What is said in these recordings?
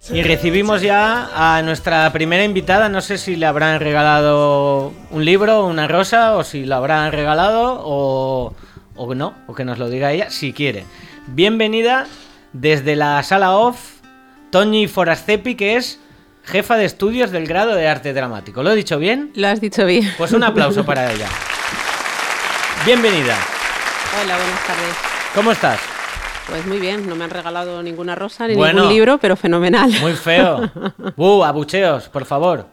Y recibimos ya a nuestra primera invitada. No sé si le habrán regalado un libro, una rosa, o si lo habrán regalado o no, o que nos lo diga ella, si quiere. Bienvenida desde la sala OFF, Toñi Forastepi, que es jefa de estudios del grado de arte dramático. ¿Lo he dicho bien? Lo has dicho bien. Pues un aplauso para ella. Bienvenida. Hola, buenas tardes. ¿Cómo estás? Pues muy bien, no me han regalado ninguna rosa ni ningún libro, pero fenomenal. Muy feo. Abucheos, por favor.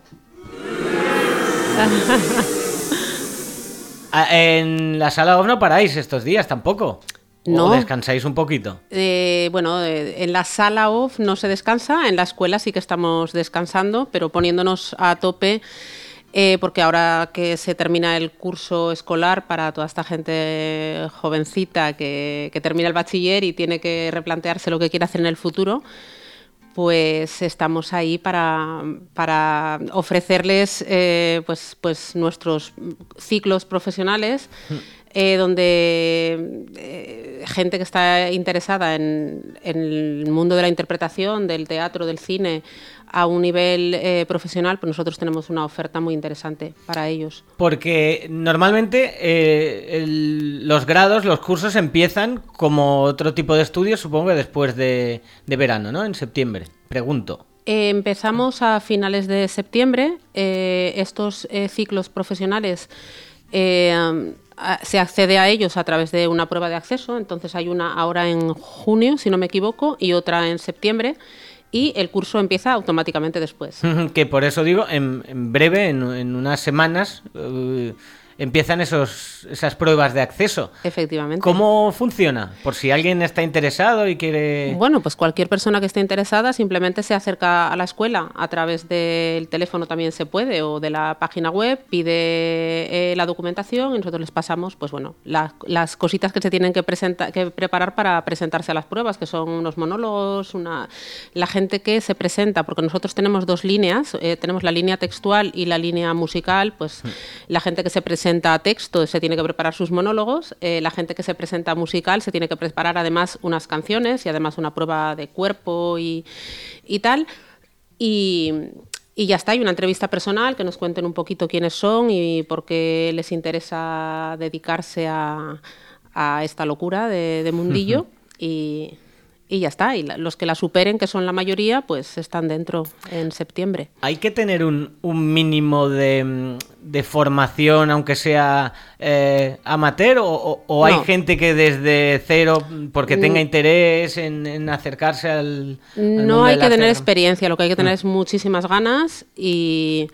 En la sala OFF no paráis estos días tampoco. No. ¿O descansáis un poquito? En la sala OFF no se descansa, en la escuela sí que estamos descansando, pero poniéndonos a tope, porque ahora que se termina el curso escolar para toda esta gente jovencita que termina el bachiller y tiene que replantearse lo que quiere hacer en el futuro, pues estamos ahí para ofrecerles pues nuestros ciclos profesionales, donde gente que está interesada en el mundo de la interpretación, del teatro, del cine, a un nivel profesional, pues nosotros tenemos una oferta muy interesante para ellos. Porque normalmente los grados, los cursos empiezan como otro tipo de estudios, supongo que después de verano, ¿no? En septiembre, pregunto. Empezamos a finales de septiembre. Estos ciclos profesionales se accede a ellos a través de una prueba de acceso, entonces hay una ahora en junio, si no me equivoco, y otra en septiembre, y el curso empieza automáticamente después. Que por eso digo, en breve, en unas semanas, empiezan esas pruebas de acceso. Efectivamente. ¿Cómo funciona? Por si alguien está interesado y quiere... Bueno, pues cualquier persona que esté interesada simplemente se acerca a la escuela a través del teléfono, también se puede, o de la página web, pide la documentación y nosotros les pasamos, pues bueno, las cositas que se tienen que preparar para presentarse a las pruebas, que son unos monólogos, la gente que se presenta, porque nosotros tenemos dos líneas, tenemos la línea textual y la línea musical, pues la gente que se presenta a texto se tiene que preparar sus monólogos, la gente que se presenta a musical se tiene que preparar además unas canciones y además una prueba de cuerpo y tal, y ya está, hay una entrevista personal, que nos cuenten un poquito quiénes son y por qué les interesa dedicarse a esta locura de mundillo. Y ya está, y los que la superen, que son la mayoría, pues están dentro en septiembre. ¿Hay que tener un mínimo de formación, aunque sea amateur, o hay gente que desde cero, porque tenga interés en acercarse al No hay que tener experiencia, lo que hay que tener es muchísimas ganas y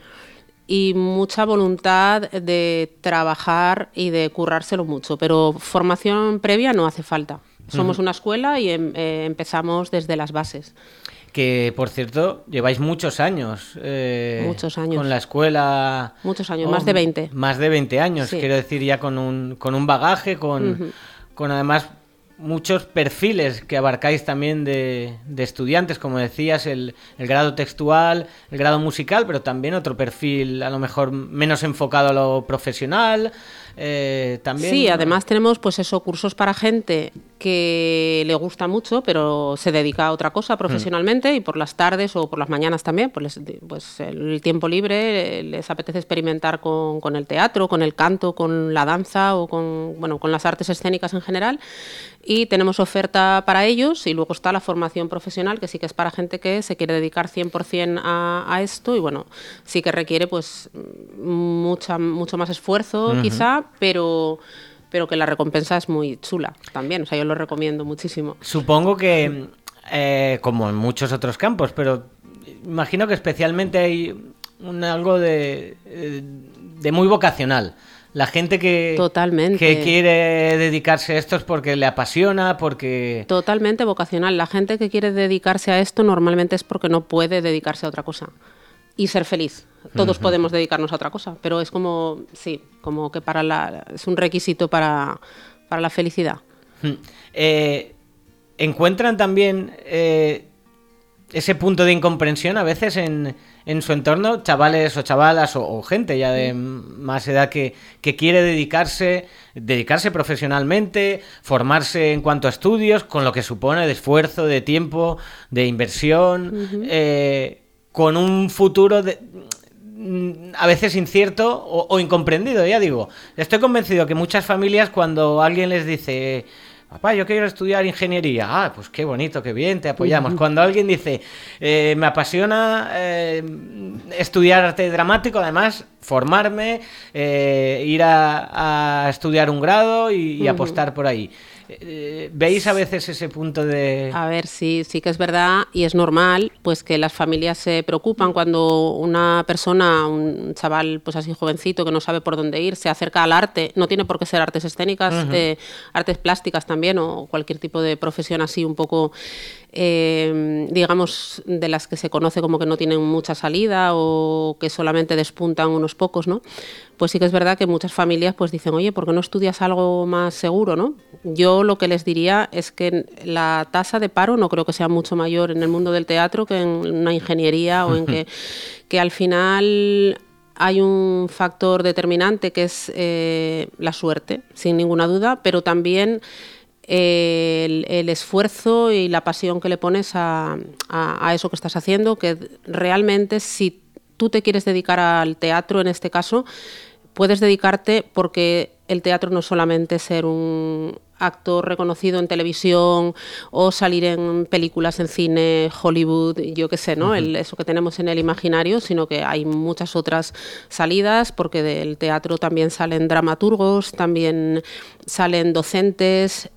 mucha voluntad de trabajar y de currárselo mucho, pero formación previa no hace falta. Somos una escuela y empezamos desde las bases. Que, por cierto, lleváis muchos años. Muchos años. Con la escuela. Muchos años, más de 20. Más de 20 años, sí. Quiero decir, ya con un bagaje, con además muchos perfiles que abarcáis también de estudiantes, como decías, el grado textual, el grado musical, pero también otro perfil a lo mejor menos enfocado a lo profesional. También. Sí, además tenemos pues cursos para gente que le gusta mucho pero se dedica a otra cosa profesionalmente y por las tardes o por las mañanas también, pues el tiempo libre les apetece experimentar con el teatro, con el canto, con la danza o con las artes escénicas en general, y tenemos oferta para ellos, y luego está la formación profesional, que sí que es para gente que se quiere dedicar 100% a esto, y bueno, sí que requiere pues mucho más esfuerzo quizá, pero que la recompensa es muy chula también, o sea, yo lo recomiendo muchísimo. Supongo que, como en muchos otros campos, pero imagino que especialmente hay algo de muy vocacional. La gente que quiere dedicarse a esto es porque le apasiona, porque... Totalmente vocacional. La gente que quiere dedicarse a esto normalmente es porque no puede dedicarse a otra cosa y ser feliz. Todos podemos dedicarnos a otra cosa, pero es como, sí, como que es un requisito para la felicidad. ¿Encuentran también ese punto de incomprensión a veces en su entorno, chavales o chavalas o gente ya de más edad que quiere dedicarse profesionalmente, formarse en cuanto a estudios, con lo que supone de esfuerzo, de tiempo, de inversión, con un futuro a veces incierto o incomprendido, ya digo. Estoy convencido que muchas familias, cuando alguien les dice: papá, yo quiero estudiar ingeniería. Ah, pues qué bonito, qué bien, te apoyamos. Cuando alguien dice: me apasiona estudiar arte dramático, además formarme, ir a estudiar un grado y apostar por ahí. ¿Veis a veces ese punto de...? A ver, sí que es verdad y es normal pues que las familias se preocupan cuando una persona, un chaval pues así jovencito que no sabe por dónde ir, se acerca al arte. No tiene por qué ser artes escénicas, artes plásticas también, o cualquier tipo de profesión así un poco, digamos, de las que se conoce como que no tienen mucha salida o que solamente despuntan unos pocos, ¿no? Pues sí que es verdad que muchas familias pues dicen: oye, ¿por qué no estudias algo más seguro, no? Yo lo que les diría es que la tasa de paro no creo que sea mucho mayor en el mundo del teatro que en una ingeniería o en que al final hay un factor determinante que es la suerte, sin ninguna duda, pero también el esfuerzo y la pasión que le pones a eso que estás haciendo, que realmente si tú te quieres dedicar al teatro, en este caso, puedes dedicarte, porque el teatro no es solamente ser un actor reconocido en televisión o salir en películas en cine, Hollywood, yo qué sé, ¿no? Eso que tenemos en el imaginario, sino que hay muchas otras salidas, porque del teatro también salen dramaturgos, también salen docentes,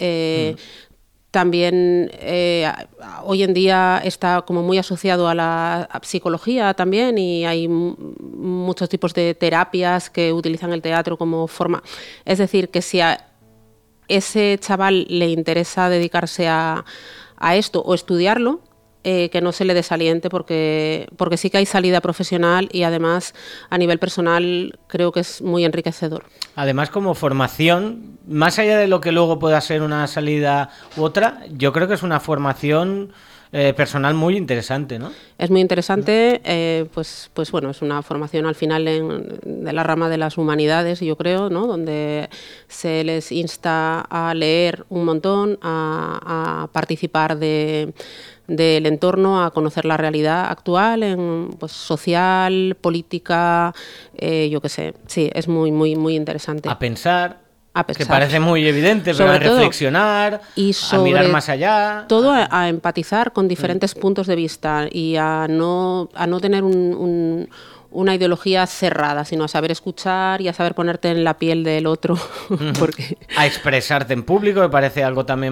también hoy en día está como muy asociado a la psicología también, y hay muchos tipos de terapias que utilizan el teatro como forma. Es decir, que si a ese chaval le interesa dedicarse a esto o estudiarlo, que no se le desaliente, porque sí que hay salida profesional y además a nivel personal creo que es muy enriquecedor. Además, como formación, más allá de lo que luego pueda ser una salida u otra, yo creo que es una formación personal muy interesante, ¿no? Es muy interesante, pues bueno, es una formación al final de la rama de las humanidades, yo creo, ¿no? Donde se les insta a leer un montón, a participar del entorno, a conocer la realidad actual, pues, social, política, yo qué sé. Sí, es muy, muy, muy interesante. A pensar. Que parece muy evidente, pero a reflexionar, y a mirar más allá. Todo a empatizar con diferentes puntos de vista y a no tener una ideología cerrada, sino a saber escuchar y a saber ponerte en la piel del otro. Porque... A expresarte en público, me parece algo también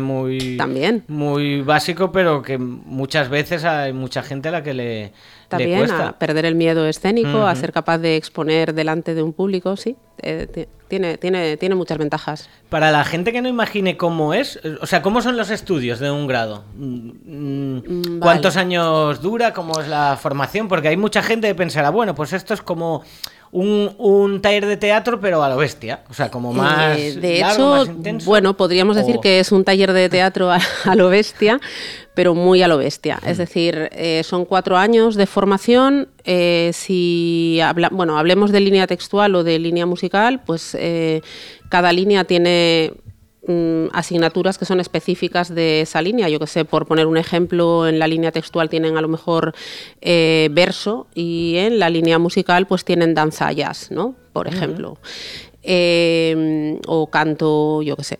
muy básico, pero que muchas veces hay mucha gente a la que le cuesta. A perder el miedo escénico, a ser capaz de exponer delante de un público, sí. Tiene muchas ventajas. Para la gente que no imagine cómo es, o sea, ¿cómo son los estudios de un grado? ¿Cuántos años dura? ¿Cómo es la formación? Porque hay mucha gente que pensará, bueno, pues esto es como un taller de teatro, pero a lo bestia. O sea, como más de largo, hecho, más intenso. Bueno, podríamos decir que es un taller de teatro a lo bestia, pero muy a lo bestia. Es decir, son 4 años de formación. Si hablemos de línea textual o de línea musical, pues cada línea tiene asignaturas que son específicas de esa línea. Yo que sé, por poner un ejemplo, en la línea textual tienen a lo mejor verso, y en la línea musical pues tienen danza jazz, ¿no? Por ejemplo. O canto, yo que sé.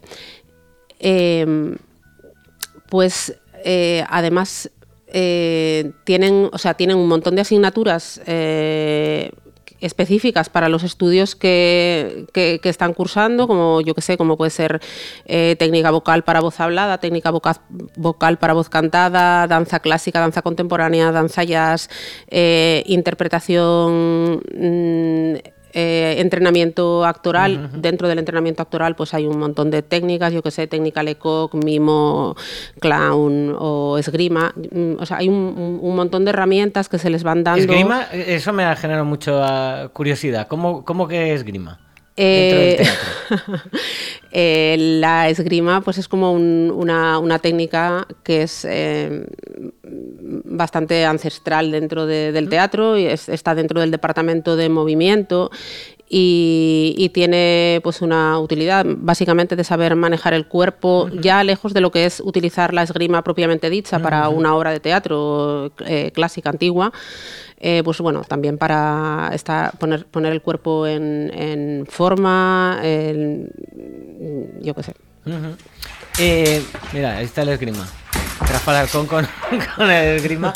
Además tienen un montón de asignaturas específicas para los estudios que están cursando, como yo que sé, como puede ser técnica vocal para voz hablada, técnica vocal para voz cantada, danza clásica, danza contemporánea, danza jazz, interpretación, entrenamiento actoral. Dentro del entrenamiento actoral pues hay un montón de técnicas, yo que sé, técnica Lecoq, mimo, clown o esgrima. O sea, hay un montón de herramientas que se les van dando. ¿Esgrima? Eso me ha generado mucha curiosidad. ¿Cómo que esgrima? dentro del teatro? La esgrima pues es como una técnica que es bastante ancestral dentro del teatro, y está dentro del departamento de movimiento y tiene pues una utilidad básicamente de saber manejar el cuerpo, ya lejos de lo que es utilizar la esgrima propiamente dicha para una obra de teatro clásica, antigua. Pues bueno, también para poner el cuerpo en forma, yo qué sé. Mira, ahí está el esgrima. Rafa Alarcón con el esgrima.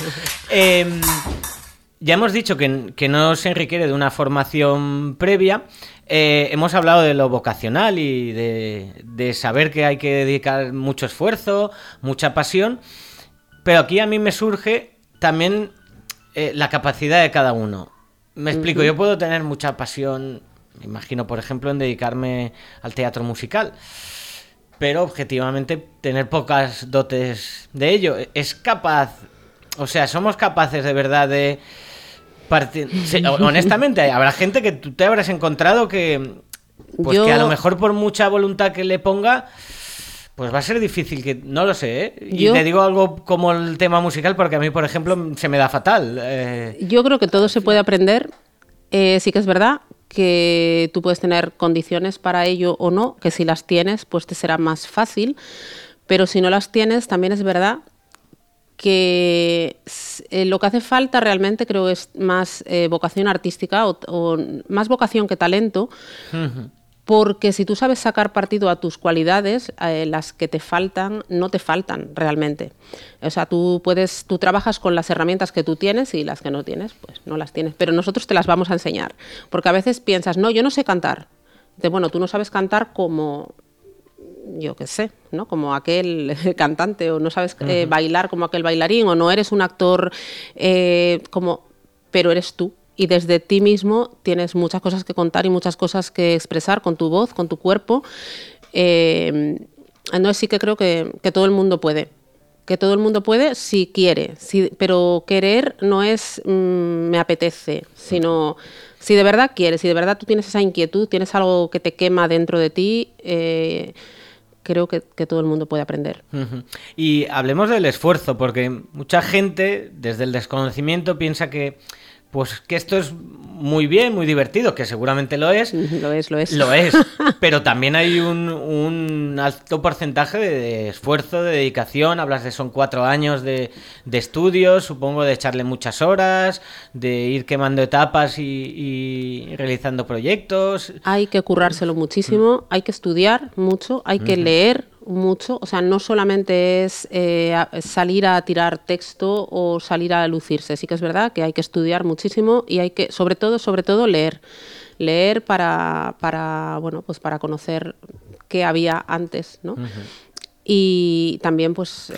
Ya hemos dicho que no se requiere de una formación previa. Hemos hablado de lo vocacional y de saber que hay que dedicar mucho esfuerzo, mucha pasión. Pero aquí a mí me surge también la capacidad de cada uno. Me explico, yo puedo tener mucha pasión, me imagino, por ejemplo, en dedicarme al teatro musical, pero objetivamente tener pocas dotes de ello. Es capaz, o sea, somos capaces de verdad de honestamente, habrá gente que tú te habrás encontrado que que a lo mejor por mucha voluntad que le ponga, pues va a ser difícil, que no lo sé, ¿eh? Y te digo algo como el tema musical porque a mí, por ejemplo, se me da fatal. Yo creo que todo se puede aprender. Sí que es verdad que tú puedes tener condiciones para ello o no, que si las tienes, pues te será más fácil. Pero si no las tienes, también es verdad que lo que hace falta realmente creo es más vocación artística o más vocación que talento. Porque si tú sabes sacar partido a tus cualidades, las que te faltan, no te faltan realmente. O sea, tú trabajas con las herramientas que tú tienes y las que no tienes, pues no las tienes. Pero nosotros te las vamos a enseñar. Porque a veces piensas, no, yo no sé cantar. Bueno, tú no sabes cantar como, yo qué sé, ¿no? Como aquel cantante, o no sabes bailar como aquel bailarín, o no eres un actor pero eres tú. Y desde ti mismo tienes muchas cosas que contar y muchas cosas que expresar con tu voz, con tu cuerpo. Entonces sí que creo que todo el mundo puede. Que todo el mundo puede si quiere. Pero querer no es me apetece, sino si de verdad quieres, si de verdad tú tienes esa inquietud, tienes algo que te quema dentro de ti, creo que todo el mundo puede aprender. Y hablemos del esfuerzo, porque mucha gente desde el desconocimiento piensa que esto es muy bien, muy divertido, que seguramente lo es. Lo es. Lo es, pero también hay un alto porcentaje de esfuerzo, de dedicación. Hablas de son 4 años de estudios, supongo, de echarle muchas horas, de ir quemando etapas y realizando proyectos. Hay que currárselo muchísimo, hay que estudiar mucho, hay que leer mucho, o sea, no solamente es salir a tirar texto o salir a lucirse. Sí que es verdad que hay que estudiar muchísimo y hay que, sobre todo leer para bueno, pues para conocer qué había antes, ¿no? Y también pues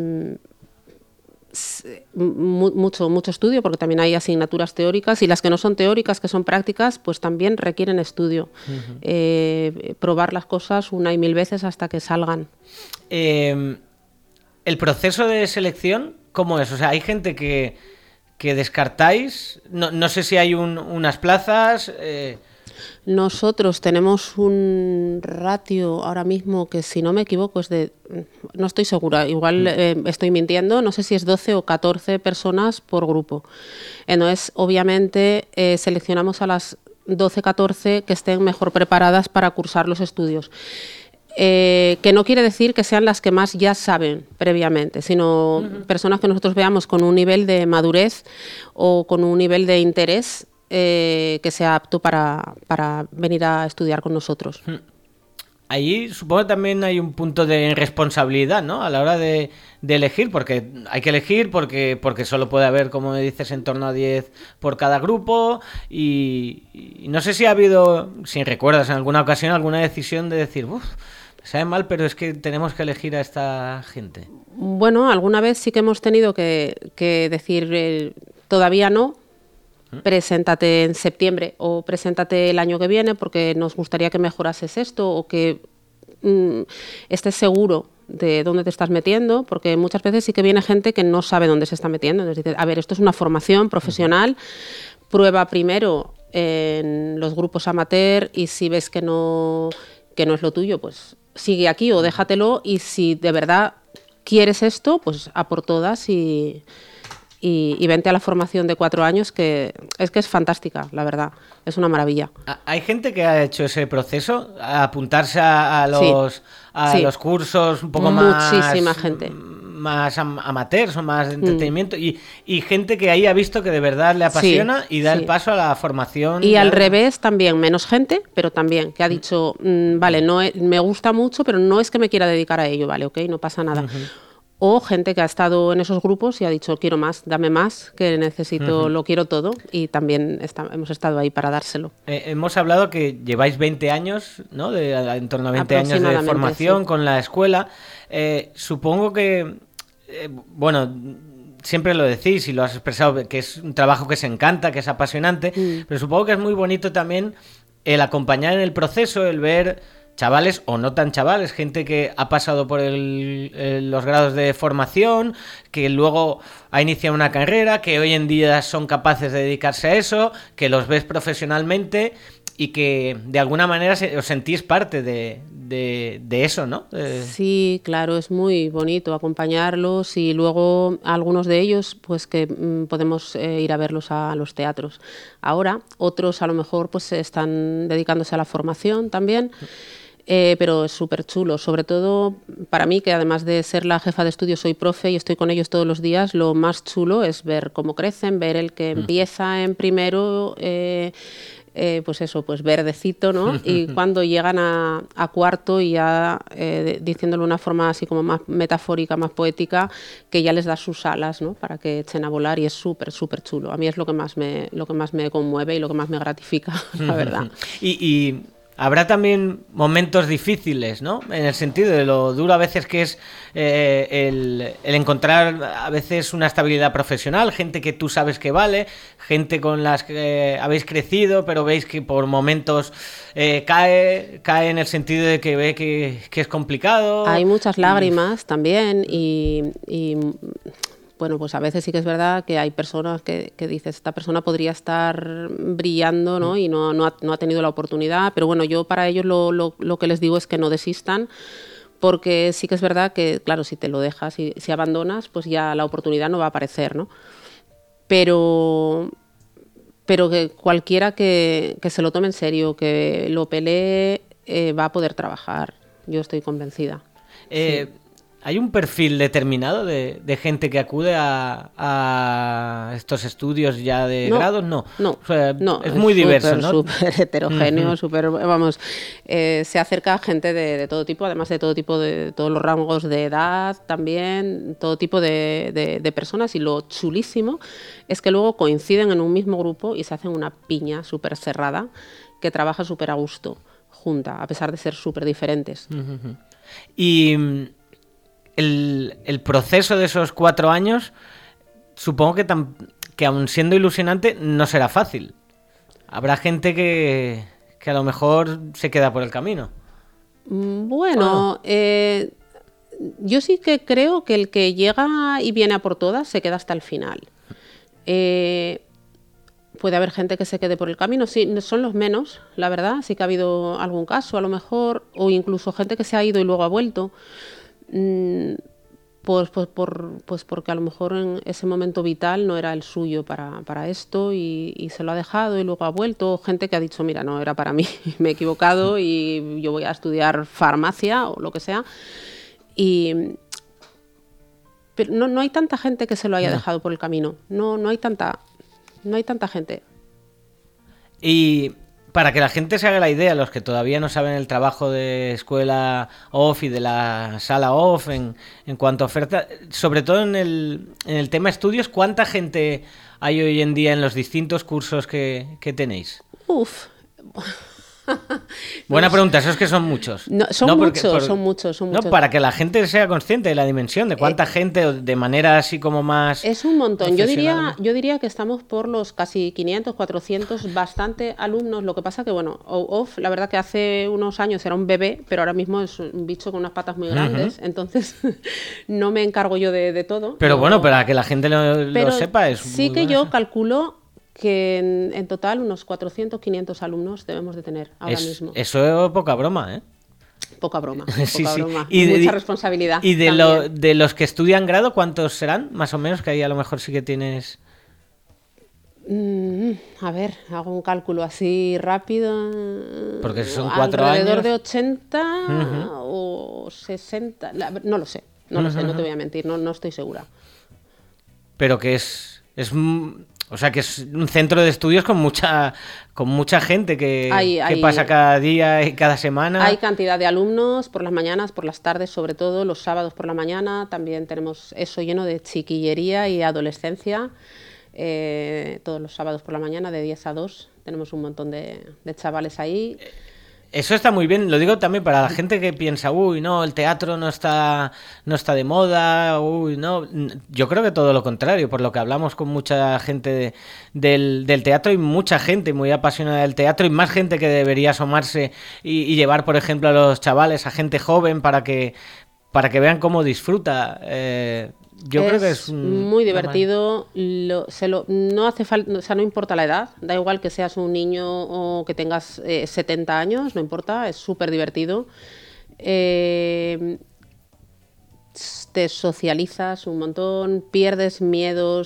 mucho estudio, porque también hay asignaturas teóricas, y las que no son teóricas, que son prácticas, pues también requieren estudio. Probar las cosas una y mil veces hasta que salgan. El proceso de selección, ¿cómo es? O sea, hay gente que descartáis, no sé si hay unas plazas. Nosotros tenemos un ratio ahora mismo que, si no me equivoco, es de... No estoy segura, igual estoy mintiendo, no sé si es 12 o 14 personas por grupo. Entonces, obviamente, seleccionamos a las 12, 14 que estén mejor preparadas para cursar los estudios. Que no quiere decir que sean las que más ya saben previamente, sino personas que nosotros veamos con un nivel de madurez o con un nivel de interés que sea apto para venir a estudiar con nosotros. Ahí supongo que también hay un punto de responsabilidad, ¿no? A la hora de elegir, porque hay que elegir porque solo puede haber, como dices, en torno a 10 por cada grupo, y no sé si ha habido, si recuerdas en alguna ocasión, alguna decisión de decir, me sabe mal, pero es que tenemos que elegir a esta gente. Bueno, alguna vez sí que hemos tenido que decir todavía no. Preséntate en septiembre o preséntate el año que viene porque nos gustaría que mejorases esto, o que estés seguro de dónde te estás metiendo, porque muchas veces sí que viene gente que no sabe dónde se está metiendo. Entonces dices, a ver, esto es una formación profesional, prueba primero en los grupos amateur, y si ves que no es lo tuyo, pues sigue aquí o déjatelo, y si de verdad quieres esto, pues a por todas y vente a la formación de 4 años, que es fantástica, la verdad, es una maravilla. ¿Hay gente que ha hecho ese proceso, a apuntarse a los los cursos un poco muchísima gente, más amateurs o más de entretenimiento, y gente que ahí ha visto que de verdad le apasiona y da el paso a la formación? Y al revés también, menos gente, pero también que ha dicho, vale, me gusta mucho, pero no es que me quiera dedicar a ello, vale, ok, no pasa nada. O gente que ha estado en esos grupos y ha dicho, quiero más, dame más, que necesito, lo quiero todo, y también hemos estado ahí para dárselo. Hemos hablado que lleváis 20 años, ¿no? En torno a 20 años de formación con la escuela. Supongo que, bueno, siempre lo decís y lo has expresado, que es un trabajo que se encanta, que es apasionante, pero supongo que es muy bonito también el acompañar en el proceso, el ver chavales o no tan chavales, gente que ha pasado por los grados de formación, que luego ha iniciado una carrera, que hoy en día son capaces de dedicarse a eso, que los ves profesionalmente y que de alguna manera os sentís parte de eso, ¿no? Sí, claro, es muy bonito acompañarlos, y luego algunos de ellos pues que podemos ir a verlos a los teatros. Ahora otros a lo mejor pues están dedicándose a la formación también. Pero es súper chulo, sobre todo para mí, que además de ser la jefa de estudio soy profe y estoy con ellos todos los días. Lo más chulo es ver cómo crecen, ver el que empieza en primero, pues eso, pues verdecito, ¿no? Y cuando llegan a cuarto y ya diciéndolo de una forma así como más metafórica, más poética, que ya les da sus alas, ¿no? Para que echen a volar, y es súper, súper chulo. A mí es lo que más me conmueve y lo que más me gratifica, la verdad. Y habrá también momentos difíciles, ¿no? En el sentido de lo duro a veces que es el encontrar a veces una estabilidad profesional, gente que tú sabes que vale, gente con las que habéis crecido, pero veis que por momentos cae en el sentido de que ve que es complicado. Hay muchas lágrimas también, y bueno, pues a veces sí que es verdad que hay personas que dices, esta persona podría estar brillando, ¿no? Y no ha tenido la oportunidad, pero bueno, yo para ellos lo que les digo es que no desistan, porque sí que es verdad que, claro, si te lo dejas y si abandonas, pues ya la oportunidad no va a aparecer, ¿no? Pero que cualquiera que se lo tome en serio, que lo pelee, va a poder trabajar, yo estoy convencida. Sí. ¿Hay un perfil determinado de gente que acude a estos estudios ya de grados? No. O sea, es muy diverso, ¿no? Súper heterogéneo, súper, vamos, se acerca a gente de todo tipo, además de todo tipo, de todos los rangos de edad también, todo tipo de personas, y lo chulísimo es que luego coinciden en un mismo grupo y se hacen una piña súper cerrada que trabaja súper a gusto, junta, a pesar de ser súper diferentes. Y el proceso de esos 4 años, supongo que aun siendo ilusionante, no será fácil. Habrá gente que a lo mejor se queda por el camino. Bueno, yo sí que creo que el que llega y viene a por todas se queda hasta el final. Puede haber gente que se quede por el camino, sí, son los menos, la verdad. Sí que ha habido algún caso, a lo mejor, o incluso gente que se ha ido y luego ha vuelto. Pues porque a lo mejor en ese momento vital no era el suyo para esto, y se lo ha dejado y luego ha vuelto. O gente que ha dicho, mira, no era para mí, me he equivocado y yo voy a estudiar farmacia o lo que sea. Pero no hay tanta gente que se lo haya dejado por el camino. No hay tanta gente. Y para que la gente se haga la idea, los que todavía no saben el trabajo de escuela off y de la sala off en cuanto a oferta, sobre todo en el tema estudios, ¿cuánta gente hay hoy en día en los distintos cursos que tenéis? Buena pregunta, eso es que son muchos. Son muchos. No, para que la gente sea consciente de la dimensión, de cuánta gente, de manera así como más... Es un montón. Yo diría que estamos por los casi 500, 400, bastante alumnos. Lo que pasa que, bueno, off, la verdad que hace unos años era un bebé, pero ahora mismo es un bicho con unas patas muy grandes, entonces no me encargo yo de todo. Pero bueno, para que la gente lo sepa es... Sí que yo calculo que en total unos 400, 500 alumnos debemos de tener ahora mismo. Eso es poca broma, ¿eh? Poca broma, sí, poca sí. broma. Y mucha responsabilidad. ¿Y de los que estudian grado, cuántos serán? Más o menos, que ahí a lo mejor sí que tienes... A ver, hago un cálculo así rápido. Porque son 4 años. Alrededor de 80 o 60. No lo sé, no sé, no te voy a mentir, no estoy segura. Pero que o sea, que es un centro de estudios con mucha gente que pasa cada día y cada semana. Hay cantidad de alumnos por las mañanas, por las tardes, sobre todo los sábados por la mañana. También tenemos eso lleno de chiquillería y adolescencia. Todos los sábados por la mañana de 10 a 2 tenemos un montón de chavales ahí. Eso está muy bien, lo digo también para la gente que piensa, uy, no, el teatro no está de moda, uy, no. Yo creo que todo lo contrario, por lo que hablamos con mucha gente del teatro, y mucha gente muy apasionada del teatro, y más gente que debería asomarse y llevar, por ejemplo, a los chavales, a gente joven, para que vean cómo disfruta. Yo creo que es muy divertido. No hace falta, o sea, no importa la edad, da igual que seas un niño o que tengas 70 años, no importa, es súper divertido. Te socializas un montón, pierdes miedo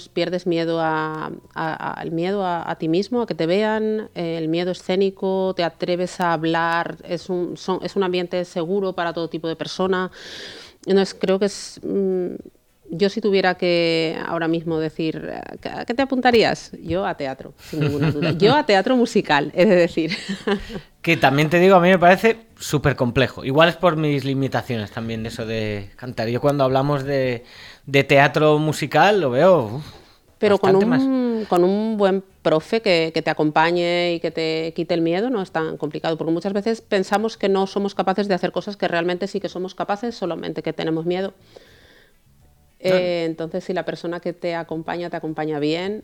al miedo a ti mismo, a que te vean, el miedo escénico, te atreves a hablar, es un ambiente seguro para todo tipo de persona. Entonces creo que es... Yo si tuviera que ahora mismo decir, ¿a qué te apuntarías? Yo a teatro, sin ninguna duda. Yo a teatro musical, he de decir. Que también te digo, a mí me parece súper complejo. Igual es por mis limitaciones también de eso de cantar. Yo cuando hablamos de teatro musical lo veo pero con un buen profe que te acompañe y que te quite el miedo no es tan complicado. Porque muchas veces pensamos que no somos capaces de hacer cosas que realmente sí que somos capaces, solamente que tenemos miedo. Entonces, si la persona que te acompaña bien...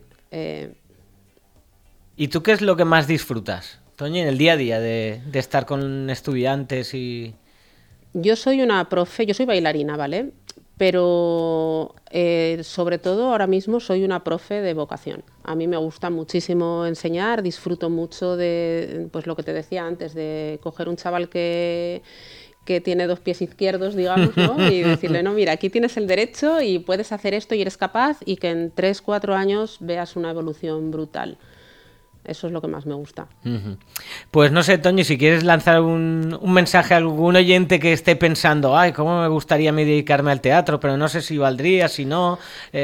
¿Y tú qué es lo que más disfrutas, Toñi, en el día a día de estar con estudiantes y...? Yo soy una profe, yo soy bailarina, ¿vale? Pero sobre todo ahora mismo soy una profe de vocación. A mí me gusta muchísimo enseñar, disfruto mucho de, pues lo que te decía antes, de coger un chaval que tiene 2 pies izquierdos, digamos, ¿no? Y decirle, no, mira, aquí tienes el derecho y puedes hacer esto y eres capaz, y que en 3-4 años veas una evolución brutal. Eso es lo que más me gusta. Pues no sé, Toñi, si quieres lanzar un mensaje a algún oyente que esté pensando, ay, cómo me gustaría a mí dedicarme al teatro, pero no sé si valdría, si no...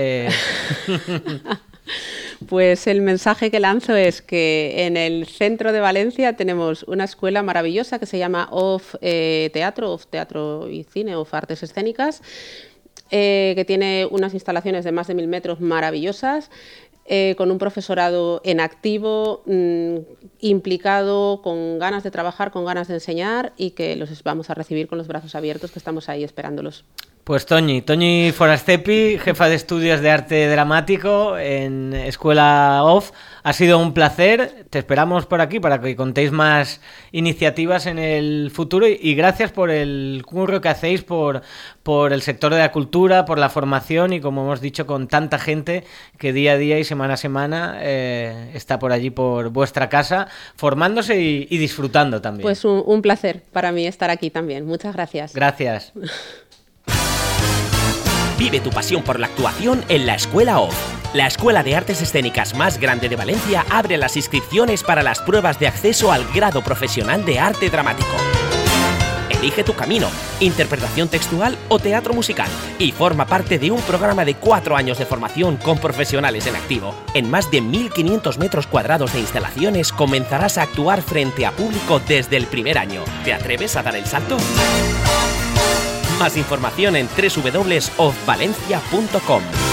Pues el mensaje que lanzo es que en el centro de Valencia tenemos una escuela maravillosa que se llama OFF Teatro y Cine, OFF Artes Escénicas, que tiene unas instalaciones de más de 1000 metros maravillosas, con un profesorado en activo, implicado, con ganas de trabajar, con ganas de enseñar, y que los vamos a recibir con los brazos abiertos, que estamos ahí esperándolos. Pues Toñi Forastepi, jefa de estudios de arte dramático en Escuela OFF, ha sido un placer. Te esperamos por aquí para que contéis más iniciativas en el futuro, y gracias por el curro que hacéis por el sector de la cultura, por la formación, y como hemos dicho, con tanta gente que día a día y semana a semana está por allí, por vuestra casa, formándose y disfrutando también. Pues un placer para mí estar aquí también. Muchas gracias. Gracias. Vive tu pasión por la actuación en la Escuela OFF. La Escuela de Artes Escénicas más grande de Valencia abre las inscripciones para las pruebas de acceso al grado profesional de arte dramático. Elige tu camino, interpretación textual o teatro musical, y forma parte de un programa de 4 años de formación con profesionales en activo. En más de 1.500 metros cuadrados de instalaciones comenzarás a actuar frente a público desde el primer año. ¿Te atreves a dar el salto? Más información en www.offvalencia.com.